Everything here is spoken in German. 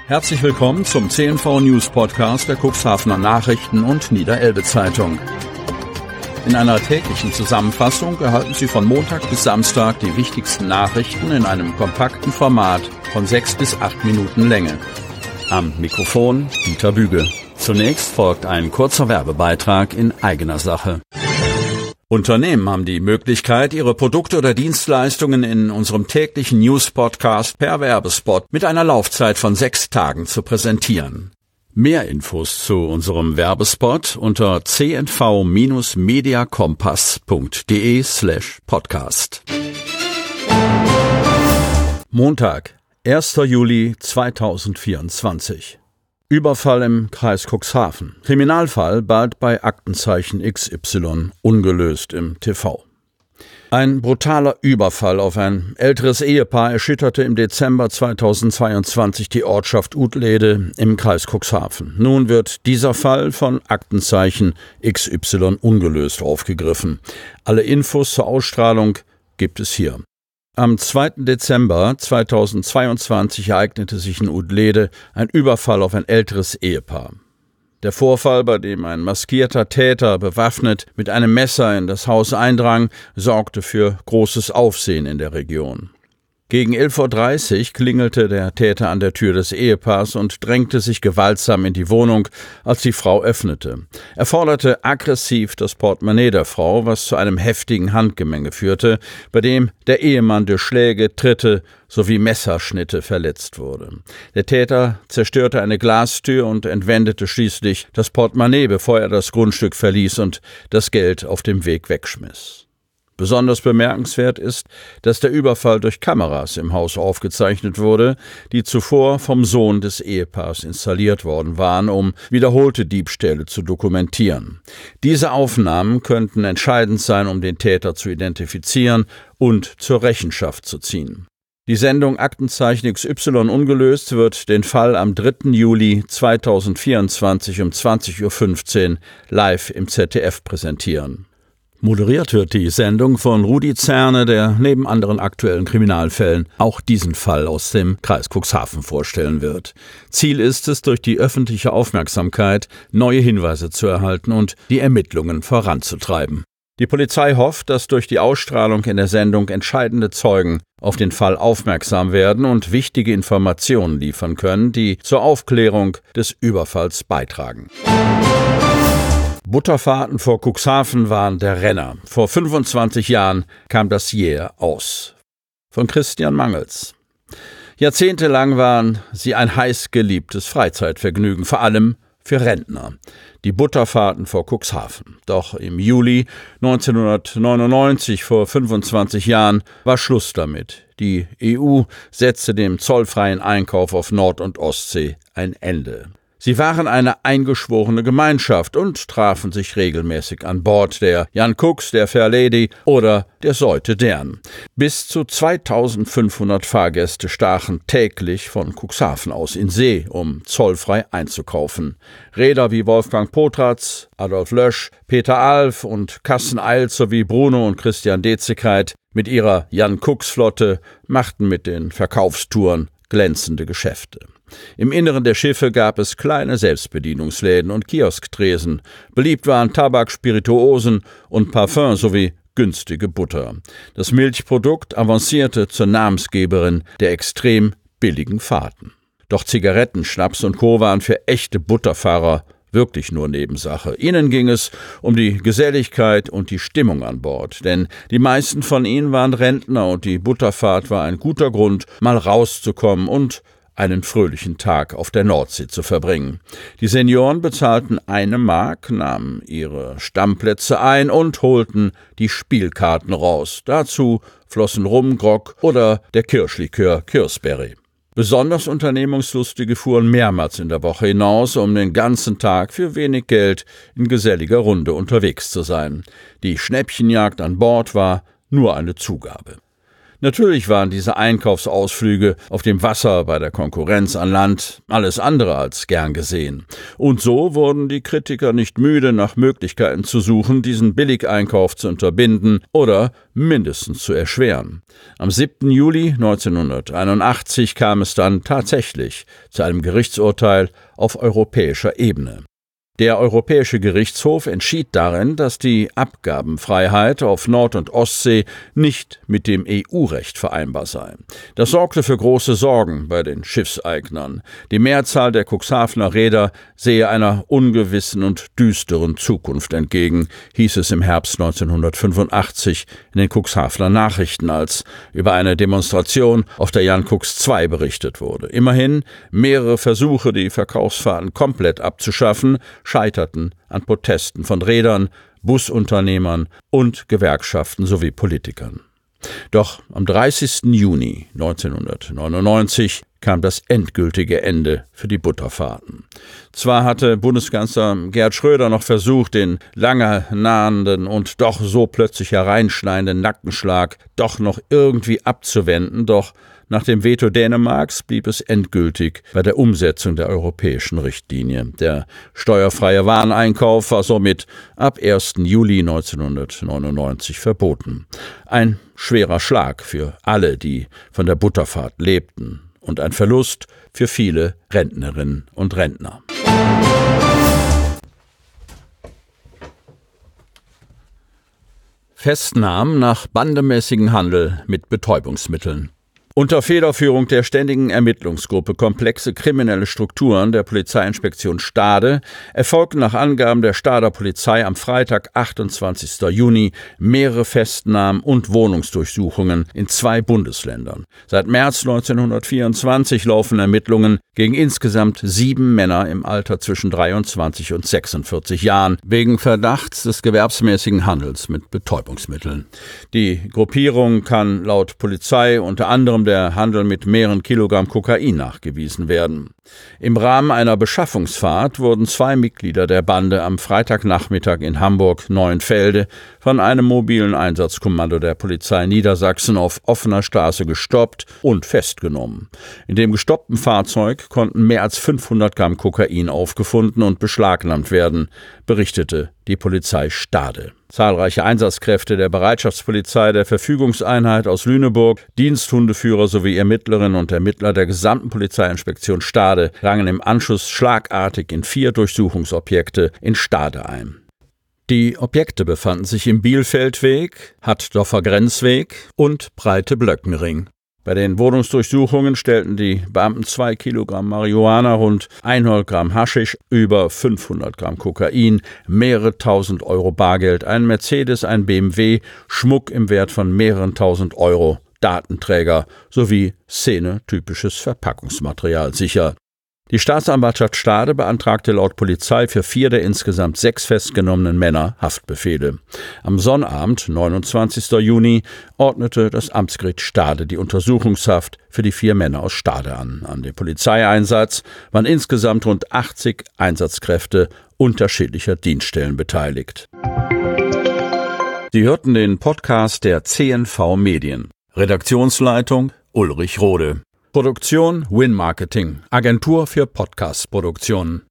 Herzlich willkommen zum CNV News Podcast der Cuxhavener Nachrichten und Niederelbe Zeitung. In einer täglichen Zusammenfassung erhalten Sie von Montag bis Samstag die wichtigsten Nachrichten in einem kompakten Format von 6 bis 8 Minuten Länge. Am Mikrofon Dieter Büge. Zunächst folgt ein kurzer Werbebeitrag in eigener Sache. Unternehmen haben die Möglichkeit, ihre Produkte oder Dienstleistungen in unserem täglichen News-Podcast per Werbespot mit einer Laufzeit von 6 Tagen zu präsentieren. Mehr Infos zu unserem Werbespot unter cnv-mediakompass.de/podcast. Montag, 1. Juli 2024. Überfall im Kreis Cuxhaven. Kriminalfall bald bei Aktenzeichen XY ungelöst im TV. Ein brutaler Überfall auf ein älteres Ehepaar erschütterte im Dezember 2022 die Ortschaft Utlede im Kreis Cuxhaven. Nun wird dieser Fall von Aktenzeichen XY ungelöst aufgegriffen. Alle Infos zur Ausstrahlung gibt es hier. Am 2. Dezember 2022 ereignete sich in Utlede ein Überfall auf ein älteres Ehepaar. Der Vorfall, bei dem ein maskierter Täter bewaffnet mit einem Messer in das Haus eindrang, sorgte für großes Aufsehen in der Region. Gegen 11:30 Uhr klingelte der Täter an der Tür des Ehepaars und drängte sich gewaltsam in die Wohnung, als die Frau öffnete. Er forderte aggressiv das Portemonnaie der Frau, was zu einem heftigen Handgemenge führte, bei dem der Ehemann durch Schläge, Tritte sowie Messerschnitte verletzt wurde. Der Täter zerstörte eine Glastür und entwendete schließlich das Portemonnaie, bevor er das Grundstück verließ und das Geld auf dem Weg wegschmiss. Besonders bemerkenswert ist, dass der Überfall durch Kameras im Haus aufgezeichnet wurde, die zuvor vom Sohn des Ehepaars installiert worden waren, um wiederholte Diebstähle zu dokumentieren. Diese Aufnahmen könnten entscheidend sein, um den Täter zu identifizieren und zur Rechenschaft zu ziehen. Die Sendung Aktenzeichen XY ungelöst wird den Fall am 3. Juli 2024 um 20:15 Uhr live im ZDF präsentieren. Moderiert wird die Sendung von Rudi Zerne, der neben anderen aktuellen Kriminalfällen auch diesen Fall aus dem Kreis Cuxhaven vorstellen wird. Ziel ist es, durch die öffentliche Aufmerksamkeit neue Hinweise zu erhalten und die Ermittlungen voranzutreiben. Die Polizei hofft, dass durch die Ausstrahlung in der Sendung entscheidende Zeugen auf den Fall aufmerksam werden und wichtige Informationen liefern können, die zur Aufklärung des Überfalls beitragen. Butterfahrten vor Cuxhaven waren der Renner. Vor 25 Jahren kam das jäh aus. Von Christian Mangels. Jahrzehntelang waren sie ein heiß geliebtes Freizeitvergnügen, vor allem für Rentner. Die Butterfahrten vor Cuxhaven. Doch im Juli 1999, vor 25 Jahren, war Schluss damit. Die EU setzte dem zollfreien Einkauf auf Nord- und Ostsee ein Ende. Sie waren eine eingeschworene Gemeinschaft und trafen sich regelmäßig an Bord der Jan Kux, der Fair Lady oder der Seute Dern. Bis zu 2500 Fahrgäste stachen täglich von Cuxhaven aus in See, um zollfrei einzukaufen. Räder wie Wolfgang Potratz, Adolf Lösch, Peter Alf und Carsten Eil sowie Bruno und Christian Dezikeit mit ihrer Jan Kux-Flotte machten mit den Verkaufstouren glänzende Geschäfte. Im Inneren der Schiffe gab es kleine Selbstbedienungsläden und Kiosktresen. Beliebt waren Tabak, Spirituosen und Parfum sowie günstige Butter. Das Milchprodukt avancierte zur Namensgeberin der extrem billigen Fahrten. Doch Zigaretten, Schnaps und Co. waren für echte Butterfahrer wirklich nur Nebensache. Ihnen ging es um die Geselligkeit und die Stimmung an Bord, denn die meisten von ihnen waren Rentner und die Butterfahrt war ein guter Grund, mal rauszukommen und einen fröhlichen Tag auf der Nordsee zu verbringen. Die Senioren bezahlten 1 Mark, nahmen ihre Stammplätze ein und holten die Spielkarten raus. Dazu flossen Rum, Grog oder der Kirschlikör Kirsberry. Besonders Unternehmungslustige fuhren mehrmals in der Woche hinaus, um den ganzen Tag für wenig Geld in geselliger Runde unterwegs zu sein. Die Schnäppchenjagd an Bord war nur eine Zugabe. Natürlich waren diese Einkaufsausflüge auf dem Wasser bei der Konkurrenz an Land alles andere als gern gesehen. Und so wurden die Kritiker nicht müde, nach Möglichkeiten zu suchen, diesen Billigeinkauf zu unterbinden oder mindestens zu erschweren. Am 7. Juli 1981 kam es dann tatsächlich zu einem Gerichtsurteil auf europäischer Ebene. Der Europäische Gerichtshof entschied darin, dass die Abgabenfreiheit auf Nord- und Ostsee nicht mit dem EU-Recht vereinbar sei. Das sorgte für große Sorgen bei den Schiffseignern. Die Mehrzahl der Cuxhavener Reeder sehe einer ungewissen und düsteren Zukunft entgegen, hieß es im Herbst 1985 in den Cuxhavener Nachrichten, als über eine Demonstration auf der Jan Cux II berichtet wurde. Immerhin, mehrere Versuche, die Verkaufsfahrten komplett abzuschaffen, scheiterten an Protesten von Reedern, Busunternehmern und Gewerkschaften sowie Politikern. Doch am 30. Juni 1999 kam das endgültige Ende für die Butterfahrten. Zwar hatte Bundeskanzler Gerhard Schröder noch versucht, den lange nahenden und doch so plötzlich hereinschneidenden Nackenschlag doch noch irgendwie abzuwenden, doch nach dem Veto Dänemarks blieb es endgültig bei der Umsetzung der europäischen Richtlinie. Der steuerfreie Wareneinkauf war somit ab 1. Juli 1999 verboten. Ein schwerer Schlag für alle, die von der Butterfahrt lebten, und ein Verlust für viele Rentnerinnen und Rentner. Festnahmen nach bandemäßigem Handel mit Betäubungsmitteln. Unter Federführung der Ständigen Ermittlungsgruppe Komplexe kriminelle Strukturen der Polizeiinspektion Stade erfolgten nach Angaben der Stader Polizei am Freitag, 28. Juni, mehrere Festnahmen und Wohnungsdurchsuchungen in 2 Bundesländern. Seit März 1924 laufen Ermittlungen gegen insgesamt 7 Männer im Alter zwischen 23 und 46 Jahren wegen Verdachts des gewerbsmäßigen Handels mit Betäubungsmitteln. Die Gruppierung kann laut Polizei unter anderem der Handel mit mehreren Kilogramm Kokain nachgewiesen werden. Im Rahmen einer Beschaffungsfahrt wurden 2 Mitglieder der Bande am Freitagnachmittag in Hamburg-Neuenfelde von einem mobilen Einsatzkommando der Polizei Niedersachsen auf offener Straße gestoppt und festgenommen. In dem gestoppten Fahrzeug konnten mehr als 500 Gramm Kokain aufgefunden und beschlagnahmt werden, berichtete die Polizei Stade. Zahlreiche Einsatzkräfte der Bereitschaftspolizei, der Verfügungseinheit aus Lüneburg, Diensthundeführer sowie Ermittlerinnen und Ermittler der gesamten Polizeiinspektion Stade rangen im Anschluss schlagartig in 4 Durchsuchungsobjekte in Stade ein. Die Objekte befanden sich im Bielfeldweg, Hattdorfer Grenzweg und Breite-Blöckenring. Bei den Wohnungsdurchsuchungen stellten die Beamten 2 Kilogramm Marihuana, rund 100 Gramm Haschisch, über 500 Gramm Kokain, mehrere tausend Euro Bargeld, einen Mercedes, ein BMW, Schmuck im Wert von mehreren tausend Euro, Datenträger sowie szenetypisches Verpackungsmaterial sicher. Die Staatsanwaltschaft Stade beantragte laut Polizei für 4 der insgesamt 6 festgenommenen Männer Haftbefehle. Am Sonnabend, 29. Juni, ordnete das Amtsgericht Stade die Untersuchungshaft für die 4 Männer aus Stade an. An dem Polizeieinsatz waren insgesamt rund 80 Einsatzkräfte unterschiedlicher Dienststellen beteiligt. Sie hörten den Podcast der CNV Medien. Redaktionsleitung Ulrich Rode. Produktion Win Marketing, Agentur für Podcast-Produktionen.